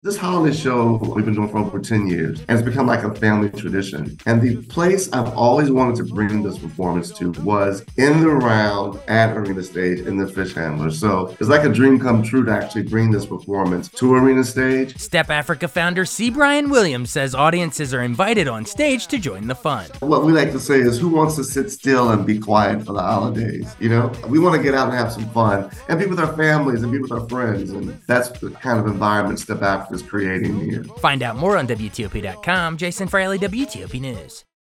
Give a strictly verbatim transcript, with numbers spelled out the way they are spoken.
This holiday show we've been doing for over ten years, and it's become like a family tradition. And the place I've always wanted to bring this performance to was in the round at Arena Stage in the Fish Handler. So it's like a dream come true to actually bring this performance to Arena Stage. Step Africa founder C. Brian Williams says audiences are invited on stage to join the fun. What we like to say is, who wants to sit still and be quiet for the holidays? You know, we want to get out and have some fun and be with our families and be with our friends. And that's the kind of environment Step Africa is creating here. Find out more on W T O P dot com. Jason Fraley, W T O P News.